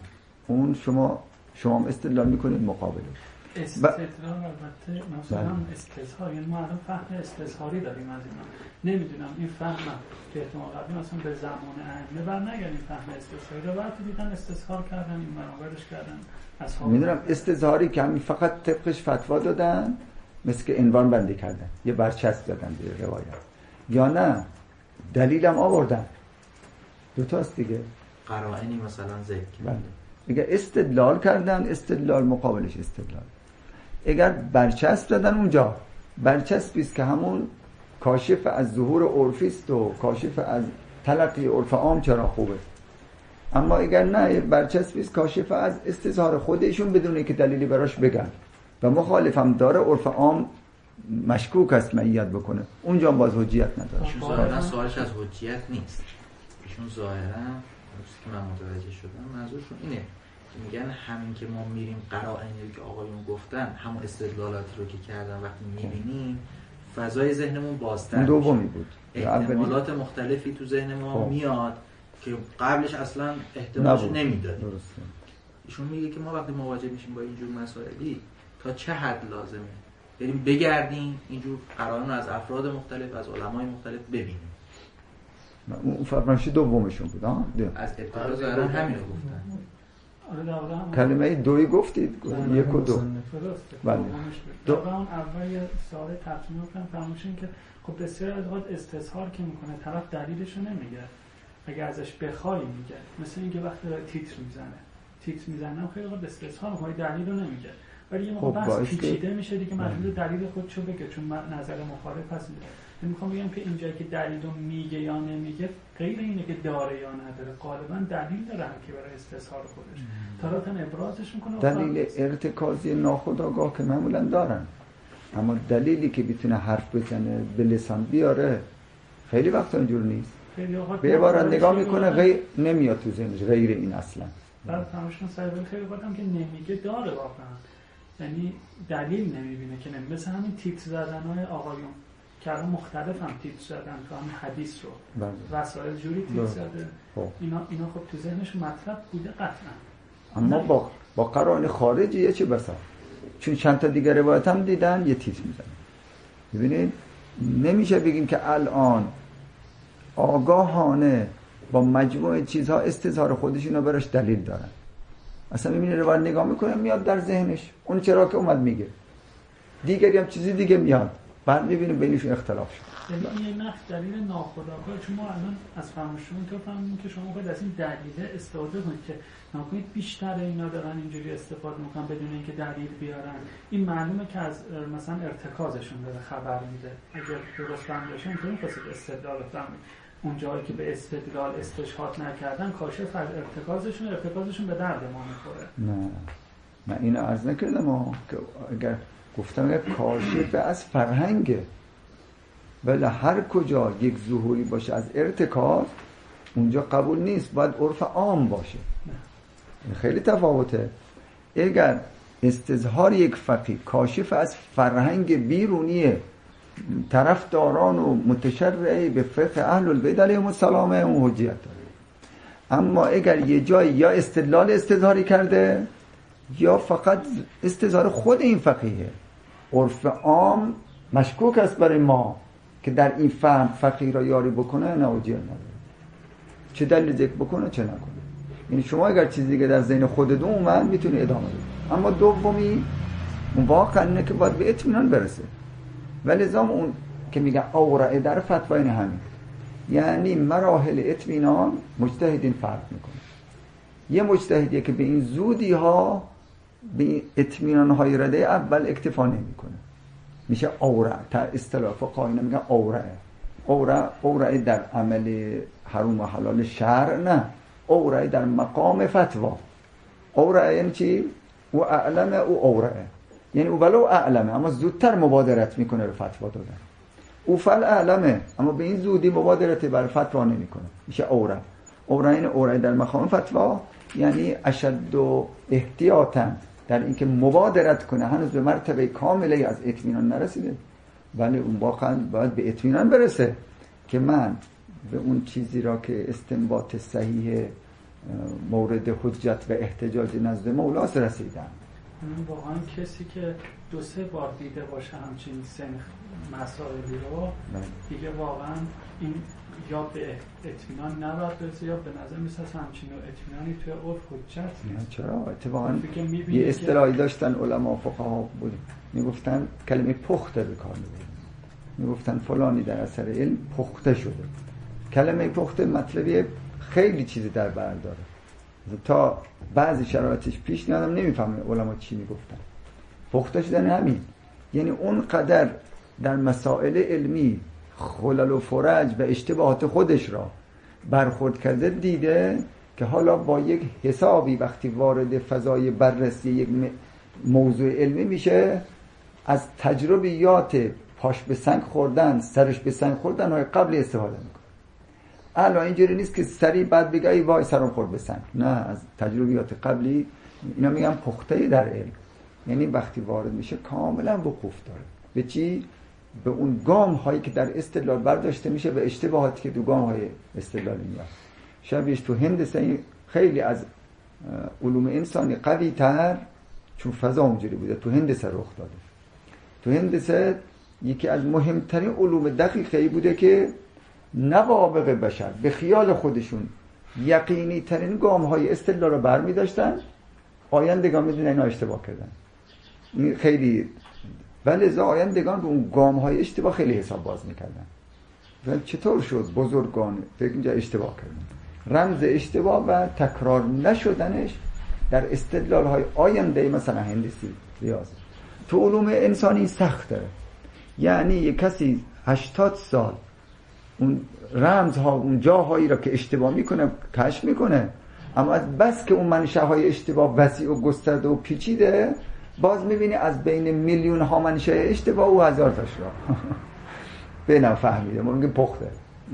اون شما شما استدلال میکنید مقابلش. استدلال البته مثلا استظهار، یعنی ما الان فهم استظهاری داریم از اینا. نمیدونم این فهم که احتمال قبلی مثلا به زمان ائمه برنگردیم فهم استظهاری رو وقتی دیدن استظهار کردن این منابرش کردن اصحاب. میدونم استظهاری که همین فقط طبقش فتوا دادن، مثل که عنوان بندی کردن، یه برچسب دادن به روایت، یا نه دلیلم آوردن. دو تاست دیگه. قرائنی مثلا ذکر. بله. اگر استدلال کردن، استدلال مقابلش استدلال. اگر برچسب دادن اونجا، برچسبی است که همون کاشف از ظهور عرفی است و کاشف از تلقی عرف عام چرا خوبه. اما اگر نه، برچسبی است کاشف از استظهار خودشون بدون که دلیلی براش بگن و مخالف هم داره، عرف عام مشکوک است معیت بکنه، اونجا باز حجیت نداره. ظاهرا سوالش از حجیت نیست. ایشون ظاهرا که من متوجه شدم منظورشون اینه که میگن همین که ما میریم قرائنی که آقایون گفتن، همون استدلالاتی رو که کردن وقتی میبینیم فضای ذهنمون بازتر میشه. دومی بود. احتمالات مختلفی تو ذهن ما خب. میاد که قبلش اصلا احتمالش نمیداد. درسته. ایشون میگه که ما وقتی مواجه میشیم با اینجور مسائلی تا چه حد لازمه بریم بگردیم اینجور قرائن از افراد مختلف، از علمای مختلف ببینیم. اون فرمایش دومشون بود. ها از ابتدا ظاهرا همین رو گفتن. کلمه دوی گفتید، یک و دو. بله. دو اون اول یه سوال ترجمه کنم فرمایشین که خب بسیار از اوقات استظهار که میکنه طرف دلیلشو نمیگه. اگه ازش بخوای میگه. مثل اینکه وقتی تیتر میزنه. تیتر میزنه خیلی وقت استظهار میکنه، دلیل رو نمیگه. ولی یه موقع بحث پیچیده میشه دیگه، مجبور دلیل خودشو بگه چون نظر مخالف هست. من میخوام بگم که اینجایی که دلیل رو میگه یا نمیگه غیر اینه که داره یا نداره، غالبا دلیل داره هم که برای استظهار خودش تاراتن ابرازش میکنه. دلیل ارتکازی ناخودآگاه که معمولا دارن، اما دلیلی که بتونه حرف بزنه به لسان بیاره خیلی وقتا اینجور نیست. به عبارت نگاه میکنه غیر نمیاد تو ذهنش غیر این اصلا. بعد فرمایشون سایبل خیلی وقتا که نمیگه داره واقعا، یعنی دلیل نمیبینه که نمیگه. مثل همین تیتر زدن‌های آقایون که الان مختلف هم تیتر زدن تو همین حدیث رو بله. وسایل جوری تیتر زده اینا اینا خب تو ذهنش مطلب بوده قطعا، اما با با قرائن خارجیه چه بسا، چون چند تا دیگه روایت هم دیدن یه تیتر میزنن. ببینید نمیشه بگیم که الان آگاهانه با مجموعه چیزها استظهار خودشونو براش دلیل دارن. اصلا میبینی روایت نگاه میکنه میاد در ذهنش اون چرا که اومد میگه، دیگری هم چیزی دیگه میاد، بعد میبینیم بینشون اختلاف شد. یعنی یه نقش دلیل ناخودآگاه، چون ما الان از فرمایشتون تو فهمیدیم که شما باید از این دلیل استفاده کنید که نکنید بیشتر اینا دارن اینجوری استفاده میکنن بدون اینکه دلیل بیارن. این معلومه که از مثلا ارتکازشون داره خبر میده. اگر درست فهمیدشون اینطوری خواستید استدلال فهمید اون جایی که به استدلال استشهاد نکردن کاشف از ارتکازشون، ارتکازشون به درد ما میخوره. نه من اینو عرض نکردم که اگر گفتم که کاشف از فرهنگه، ولی هر کجا یک ظهوری باشه از ارتکاز اونجا قبول نیست، باید عرف عام باشه. خیلی تفاوته. اگر استظهار یک فقیه کاشف از فرهنگ بیرونیه طرفداران و متشرعی به فقه اهل البیت علیهم السلام اون حجیت داره. اما اگر یه جایی یا استدلال استظهاری کرده یا فقط استظهار خود این فقیه، عرف عام مشکوک است برای ما که در این فهم فقیه را یاری بکنه، نه حجیت نداره. چه دلیل ذکر بکنه چه نکنه. یعنی شما اگر چیزی دیگه در ذهن خودتون اومد میتونی ادامه بدید. اما دومی اون واقعا اینه که باید به اطمینان برسه. ولی زام اون که میگن اورع در فتوا این همین، یعنی مراحل اطمینان مجتهدین فرق میکنه. یه مجتهدیه که به این زودی ها به اطمینان های رده اول اکتفا نمیکنه، میشه اورع. تا اصطلاح فقها میگن اورع. اورع اورع در عمل حرام و حلال شرع نه، اورع در مقام فتوا. اورع یعنی چی؟ او اعلم او اورع، یعنی او ولو اعلمه اما زودتر مبادرت میکنه به فتوا دادن. او فل اعلمه اما به این زودی مبادرت برای فتوا نمیکنه، میشه اورع. اورع یعنی اورع در مقام فتوا، یعنی اشد و احتیاطاً در اینکه مبادرت کنه، هنوز به مرتبه کاملی از اطمینان نرسیده، ولی اون واقعا باید به اطمینان برسه که من به اون چیزی را که استنباط صحیح مورد حجت و احتجاج نزد مولاست رسیدن. واقعا کسی که دو سه بار دیده باشه همچین سنخ مسائلی رو دیگه واقعا این یا به اطمینان نباید برسه یا به نظر میسه همچین اطمینانی توی عرف حجت نیست. چرا؟ اتفاقا یه اصطلاحی داشتن علما فقها بود میگفتن کلمه پخته به کار میبرن، میگفتن فلانی در اثر علم پخته شده. کلمه پخته مطلبی خیلی چیزی در بر داره، تا بعضی شرایطش پیش نیادم نمیفهمه علما چی میگفتن. پخته شدن همین یعنی اون قدر در مسائل علمی خلل و فرج و اشتباهات خودش را برخورد کرده دیده که حالا با یک حسابی وقتی وارد فضای بررسی یک موضوع علمی میشه از تجربیات پاش به سنگ خوردن سرش به سنگ خوردن های قبل استفاده میکنه. الان اینجوری نیست که سری بعد بگه ای وای سرم خورد به سنگ، نه، از تجربیات قبلی. اینا میگن پخته در علم، یعنی وقتی وارد میشه کاملا وقوف داره به چی؟ به اون گام هایی که در استدلال برداشته میشه و اشتباهاتی که تو گام های استدلالی میاد. شبیهش تو هندسه خیلی از علوم انسانی قوی تر، چون فضا اونجوری بوده، تو هندسه رخ داده. تو هندسه یکی از مهمترین علوم دقیقی بوده که نوابغ بشر به خیال خودشون یقینی ترین گام های استدلال رو برمی داشتن، آیندگان میدونن اینا اشتباه کردن. این خیلی ولذا آیندگان به اون گام های اشتباه خیلی حساب باز میکردن. چطور شد بزرگان فکر اینجا اشتباه کردن؟ رمز اشتباه و تکرار نشدنش در استدلال های آینده مثلا هندسی، ریاضی. تو علوم انسانی سخته، یعنی یک کسی هشتاد سال اون رمزها اون جاهایی را که اشتباه میکنه کشف میکنه، اما از بس که اون منشأهای اشتباه وسیع و گسترده و پیچیده، باز میبینی از بین میلیون ها منشأ اشتباه و هزار تاش را به نفهمیده ما میگیم پخته.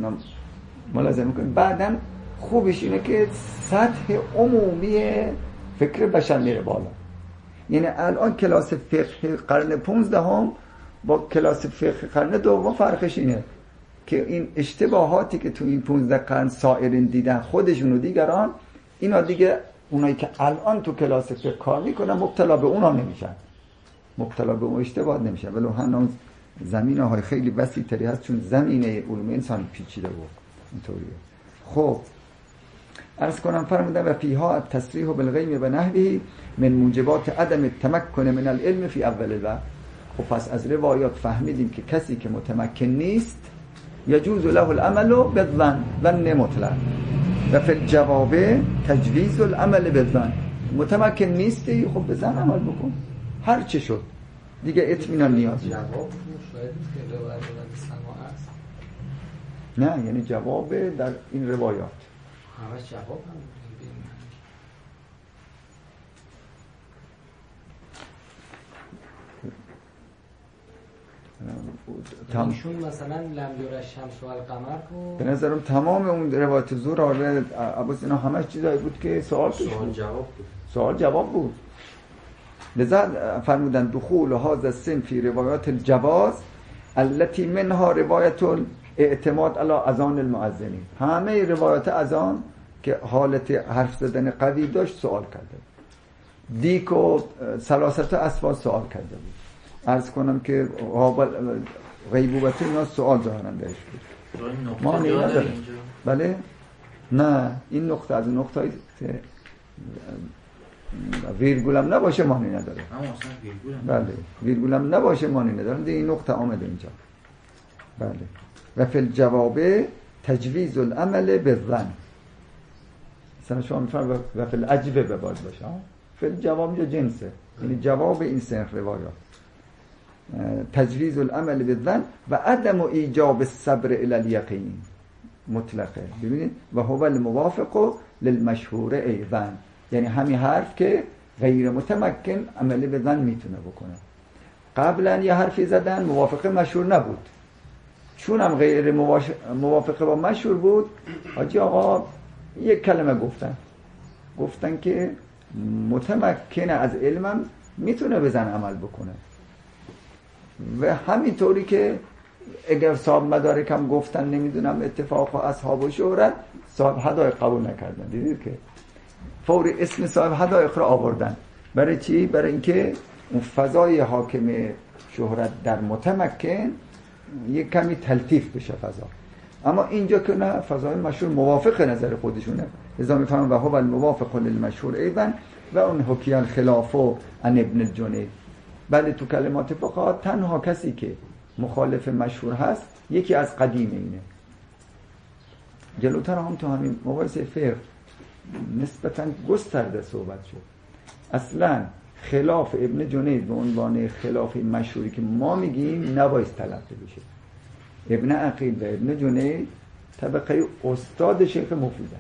ملاحظه میکنیم بعدن خوبش اینه که سطح عمومی فکر بشر میره بالا. یعنی الان کلاس فقه قرن پونزدهم با کلاس فقه قرن دوم فرقش اینه که این اشتباهاتی که تو این پونزده قرن سائرین دیدن خودشون و دیگران، اینا دیگه اونایی که الان تو کلاس فقه کار میکنن مبتلا به اونا نمیشن، مبتلا به اون اشتباه نمیشن، ولی هنوز زمینه های خیلی وسیع تری هست چون زمینه علوم انسان پیچیده بود اینطوریه. خب عرض کنم فرمودن و فیها التصریح بالغیب و نحوه من موجبات عدم التمکن من العلم فی اول الوقت. خب پس از روایات فهمیدیم که کسی که متمکن نیست یجوز له العمل بالظن، ظن مطلق، و فی الجواب تجویز العمل بالظن. متمکن نیستی خب به ظن عمل بکن، هر چه شد دیگه اطمینان نیازی. جواب شاید که روایت سماع است، نه یعنی جواب در این روایات همش جواب هم تم... ایشون مثلا لم یره الشمس و القمر رو به نظرم تمام اون روایت زور آره عباس اینا همش چیزایی بود که سوال توش سوال بود، جواب بود، سوال جواب بود. لذا فرمودن دخول هذا السن فی روایات الجواز التي منها روایت اعتماد علی اذان المؤذنین. همه روایات اذان که حالت حرف زدن قوی داشت سوال کرده، دیک و ثلاثه اسباب سوال کرده بود. عرض کنم که غیبوبت اینا سوال ظاهرا درش بود. ما نداره. بله نه این نقطه از نقطه که ویرگولم نباشه معنی نداره. بله ویرگولم نباشه معنی نداره. دیگه این نقطه آمده اینجا. بله و فی الجواب تجویز العمل بالظن. مثلا شما میفرمایید و فی العجب به باز باشه. فی الجواب اینجا جنسه، یعنی جواب این سه روایات. تجویز العمل بالظن و عدم ایجاب الصبر الی الیقین مطلقه. ببینید و هو الموافق للمشهور ایضا، یعنی همین حرف که غیر متمکن عمل به ظن میتونه بکنه. قبلا یه حرفی زدن موافق مشهور نبود، چون هم غیر موافق با مشهور بود حاجی آقا یک کلمه گفتن گفتن که متمکن از علمم میتونه به ظن عمل بکنه. و همینطوری که اگر صاحب مدارک هم گفتن نمیدونم اتفاق و اصحاب و شهرت، صاحب حدایق قبول نکردن. دیدید که فوری اسم صاحب حدایق رو آوردن. برای چی؟ برای اینکه اون فضای حاکم شهرت در متمکن یک کمی تلطیف بشه فضا. اما اینجا که نه، فضای مشهور موافق نظر خودشونه، لذا میفهمن و هو الموافق للمشهور ایضا و اون حکی الخلاف عن ابن الجنید. بله تو کلمات فقها تنها کسی که مخالف مشهور هست یکی از قدیم اینه. جلوتر هم تو همین مباحث فقه نسبتاً گسترده صحبت شد. اصلا خلاف ابن جنید به عنوان خلاف مشهوری که ما میگیم نباید تلقی بشه. ابن عقیل و ابن جنید طبقه استاد شیخ مفیده.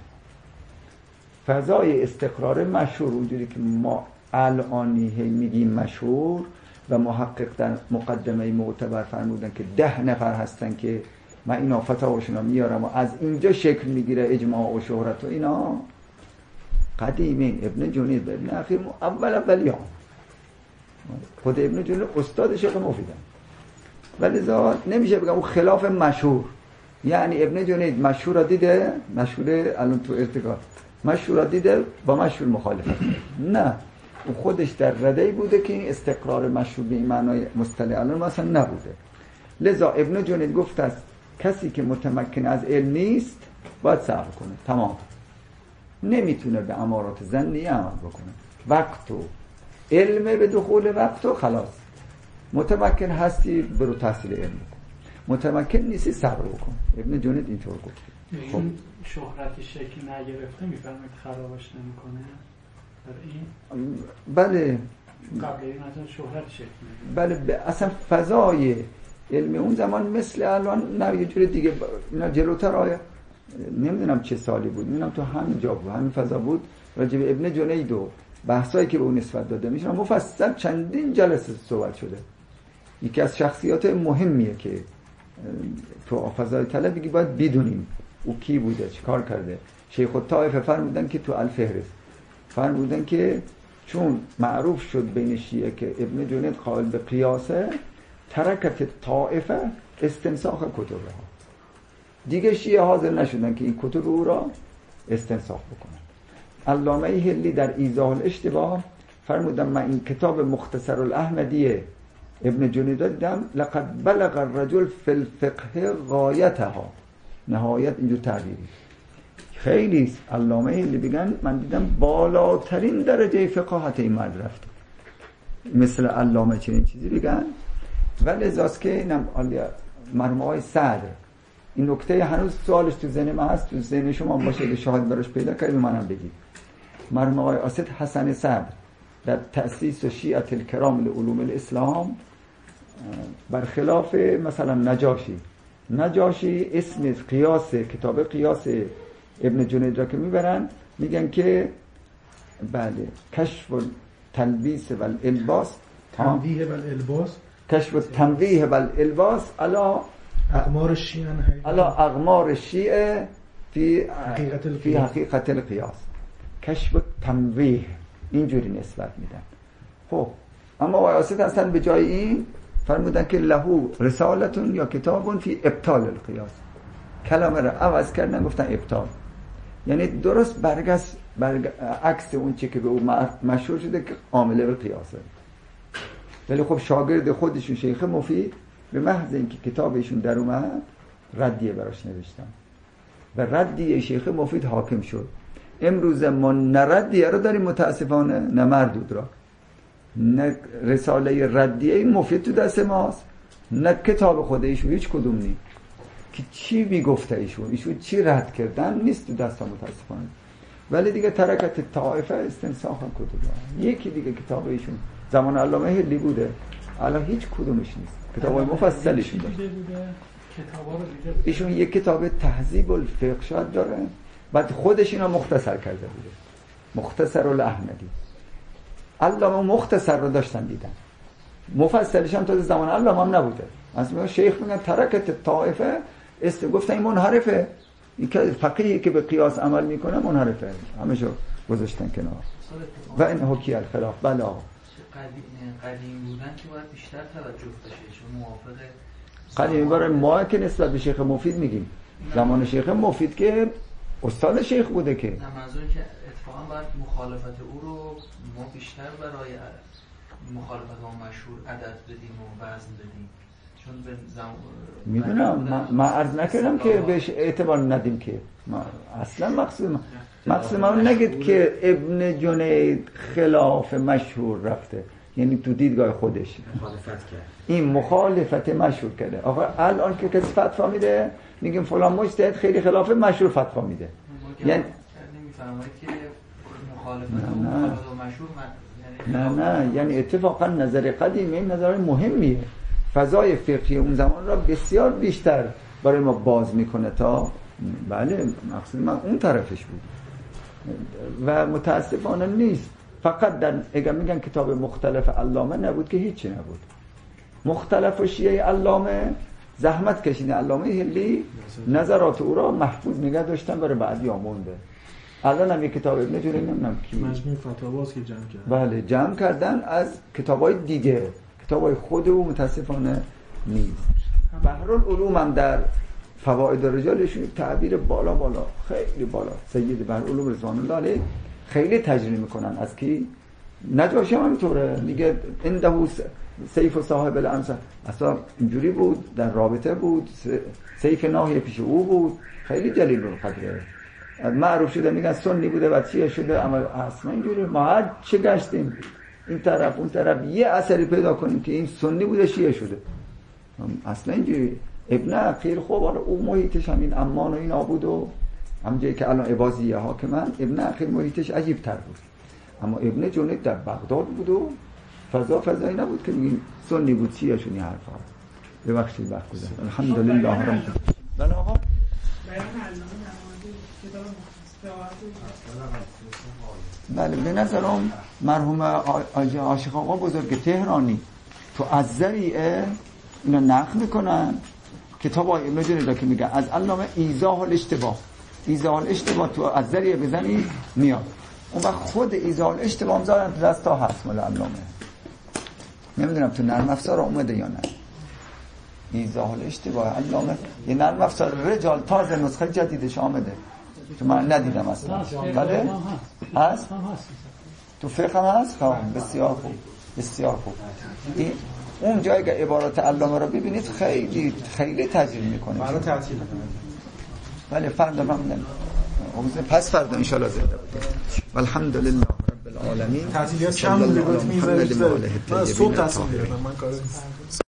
فضای استقرار مشهور اونجوری که ما الانی میگیم مشهور و محقق در مقدمه معتبر فرمودن که ده نفر هستن که من اینا فتاواشون رو میارم و از اینجا شکل میگیره اجماع و شهرت و اینا قدیمین. ابن جنید و ابن عقیل اول اولیان. خود ابن جنید استاد شیخ مفیدن. ولی ذات نمیشه بگم اون خلاف مشهور. یعنی ابن جنید مشهور را دیده، مشهور الان تو ارتقا مشهور را دیده با مشهور مخالفت. نه، اون خودش در رده‌ای بوده که این استقرار مشهور به این معنای مصطلح الان مثلا نبوده. لذا ابن جنید گفت است کسی که متمکن از علم نیست باید صبر کنه. تمام. نمیتونه به امارات ظنی عمل بکنه. وقت و علم به دخول وقت و خلاص. متمکن هستی برو تحصیل علم بکن، متمکن نیستی صبر بکن. ابن جنید اینطور گفت. خب شهرتی شکل نگرفته میفرمایید خرابش نمیکنه؟ بله قبل این مثلا شهرت شکل نگرفته. بله ب... اصلا فضای علم اون زمان مثل الان نه، یه جور دیگه. اینا جلوتر آیا نمیدونم چه سالی بود، میدونم تو همین جا بود، همین فضا بود. راجع به ابن جنید و بحثایی که به اون نسبت داده میشه مفصل چندین جلسه صحبت شده. یکی از شخصیات مهمیه که تو فضای طلبی باید بدونیم او کی بوده، چیکار کرده. شیخ الطائفه فرمودن که تو الفهرست فرمودن که چون معروف شد بین شیعه که ابن جنید قائل به قیاسه، ترکت طائفه استنساخ کتبها. دیگه شیعه حاضر نشدن که این کتب او را استنساخ بکنن. علامه هلی در ایضاح الاشتباه فرمودن من این کتاب مختصر الاحمدیه ابن جنید دیدم، لقد بلغ الرجل فی الفقه غایتها. نهایت اینجور تعبیری خیلی علامه هلی بگن من دیدم بالاترین درجه فقاهت این مرد رفت. مثل علامه چنین چیزی بگن. ولی ازاست که اینم مرحوم آقای صدر این نکته هنوز سوالش تو ذهن من هست، تو ذهن شما باشه که شاهد براش پیدا کنید منم بگید. مرحوم آقای اسد حسن صدر در تأسیس شیعة الکرام لعلوم الاسلام برخلاف مثلا نجاشی نجاشی اسم قیاس کتاب قیاس ابن جنید را که میبرن میگن که بله کشف تلبیس و الالباس تنویه و الالباس کشف تنویه و الالباس علا اقمار الشیعه علا اقمار الشیعه فی حقیقت القیاس. فی حقیقت القیاس کشف تنویه اینجوری نسبت میدن. خب اما واسط اصلا به جای این فرمودن که لهو رسالتون یا کتابون فی ابطال القیاس. کلمه را عوض کردن گفتن ابطال، یعنی درست برگشت برگ... عکس اون چی که به اون مشهور شده که عامله به قیاسه. ولی خب شاگرد خودشون شیخ مفید به محض اینکه کتابشون در اومد ردیه براش نوشتن و ردیه شیخ مفید حاکم شد. امروز ما نه ردیه رو داریم متاسفانه نه مردود را، نه رساله ردیه مفید تو دست ماست نه کتاب خود ایشون، هیچ کدوم نی که چی میگفته ایشون ایشون چی رد کردن نیست تو دست متاسفانه. ولی دیگه ترکت طائفه استنساخ کتب. یکی دیگه کتاب ایشون زمان علامه هلی بوده، الان هیچ کدومش نیست. کتابای مفصلش بوده. ایشون یک کتاب تهذیب الفقه شاید داره، بعد خودش اینا مختصر کرده بوده، مختصر الاحمدی. علامه مختصر رو داشتن دیدن، مفصلش هم تا زمان علامه هم نبوده. مثلا شیخ میگن ترکت طائفه است، گفتن این منحرفه، این که فقیهی که به قیاس عمل میکنه منحرفه، همشو گذاشتن کنار. و این حکی الخلاف. بله قدیم قدیم بودن که باید بیشتر توجه بشه، چون موافق قدیم برای ما که نسبت به شیخ مفید میگیم، زمان شیخ مفید که استاد شیخ بوده که نه منظور که اتفاقا باید مخالفت او رو ما بیشتر برای مخالفت با مشهور عدد بدیم و وزن بدیم، چون به زم... میدونم من عرض نکردم که بهش اعتبار ندیم که ما اصلا مقصود مقصود ما نگید که ابن جنید خلاف مشهور رفته، یعنی تو دیدگاه خودش مخالفت کرد، این مخالفت مشهور کرده. آقا الان که کسی فتوا میده میگیم فلان مجتهد خیلی خلاف مشهور فتوا میده، یعنی نمیفهمید که مخالفت نه نه. با مشهور من... نه نه یعنی اتفاقا نظر قدیمی این نظر مهمیه، فضای فقهی اون زمان را بسیار بیشتر برای ما باز میکنه تا بله مقصود من اون طرفش بود و متاسفانه نیست. فقط در اگر میگن کتاب مختلف علامه نبود که هیچی نبود. مختلف و شیعه علامه زحمت کشیده، علامه هلی نظرات او را محفوظ نگه داشتن برای بعدی آمونده. الان هم یک کتاب ابن جوری نمیدونم کی مجموع فتاواست که جمع کردن، بله جمع کردن از کتابای دیگه، کتابای خود او متاسفانه نیست. بحرالعلوم هم در فواید رجالشون تعبیر بالا بالا خیلی بالا، سید بحرالعلوم رضوان الله علیه خیلی تجربه میکنن از کی؟ نجاشی هم اینطوره، میگه عنده سیف صاحب الامصار، اصلا اینجوری بود، در رابطه بود، سیف ناحیه پیش او بود، خیلی جلیل القدره، معروف شده میگن سنی بوده و چیه شده، اما اصلا اینجوری ما هر چه گشتیم این طرف اون طرف یه اثری پیدا کنیم که این سنی بوده شیعه شده، اصلا اینجوری. ابن عقیل خب او محیطش همین امان و این آبود و همونجایی که الان عبازیه حاکمن، ابن عقیل محیطش عجیب تر بود، اما ابن جنید در بغداد بود و فضا فضایی نبود که میگیم سنی بود چیه شونی حرفا. ببخشید وقت گذشت. الحمدلله رب بله آقا بله به نظرم مرحوم آقای عاشق آقا بزرگ تهرانی تو از ذریعه اینا نقل میکنن کتاب های ابن جنید که میگن از علامه ایضاح الاشتباه، ایضاح الاشتباه تو از ذریعه بزنی میاد، اون وقت خود ایضاح الاشتباه هم زارن تو دستا هست مال علامه، نمیدونم تو نرم افزار اومده یا نه. ایضاح الاشتباه علامه یه نرم افزار رجال تازه نسخه جدیدش آمده تو من ندیدم اصلا. بله هست تو فقه هم هست. خب بسیار خوب بسیار خوب. این اون جایی که عبارات علامه رو ببینید خیلی خیلی تجلیل میکنه. برای تعطیل بله فردا من پس فردا ان شاء الله زنده بودیم. والحمدلله رب العالمین. تعطیلیات کم بوده گفتم میذارید. من صبح تصمیم گرفتم من کارو